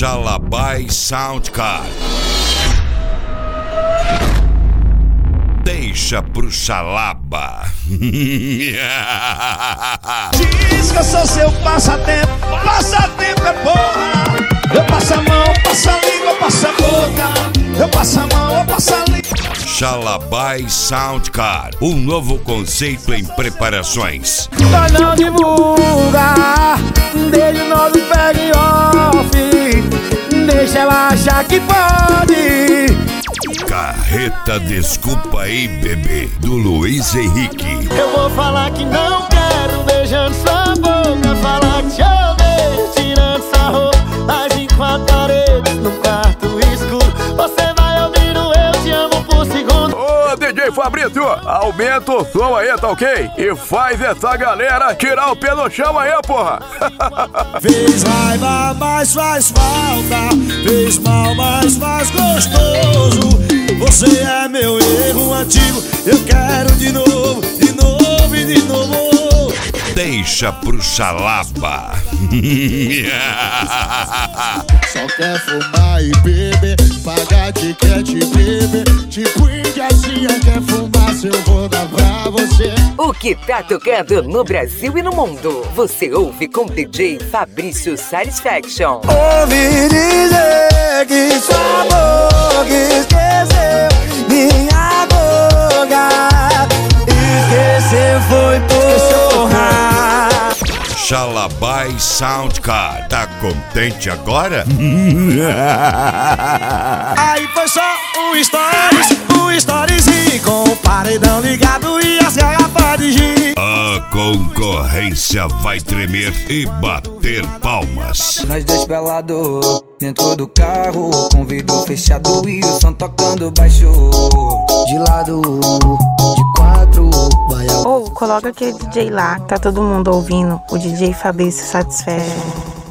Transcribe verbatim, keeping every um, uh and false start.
Xalabai Soundcard. Deixa pro Xalaba. Diz que eu sou seu passatempo. Passatempo é porra. Eu passo a mão, passo a língua, passo a boca. Eu passo a mão, eu passo a língua. Xalabai Soundcard, um novo conceito em preparações. Mas não divulga, deixa o nome pega em off. Deixa ela achar que pode. Carreta Desculpa Aí Bebê, do Luiz Henrique. Eu vou falar que não quero, beijando sua boca. Falar que te odeio, tirando sua roupa. Mas em quatro paredes, no quarto escuro, você vai ouvindo eu te amo por segundo. Ô D J Fabrício, aumenta o som aí, tá ok? E faz essa galera tirar o pé no chão aí, porra. Fez raiva, mas faz falta. Fez mal, mas faz gostoso. Você é meu erro antigo. Eu quero de novo, de novo e de novo. Deixa pro Xalaba. Só quer fumar e beber, pagar ticket e beber. Tipo indiazinha quer fumar, se eu vou dar pra você. O que tá tocando no Brasil e no mundo, você ouve com D J Fabrício Satisfaction. Ouvi dizer que sua boca esqueceu minha boca. Esquecer foi porra. Xalabai Soundcard, tá contente agora? Aí foi só um stories, um stories com o paredão ligado e as garrafas de gin. A concorrência vai tremer e bater palmas. Nós dois pelados dentro do carro, com vidro fechado e o som tocando baixo. De lado, de quatro, vai ao... Ou coloca aquele D J lá, que tá todo mundo ouvindo, o D J Fabrício Satisfaction.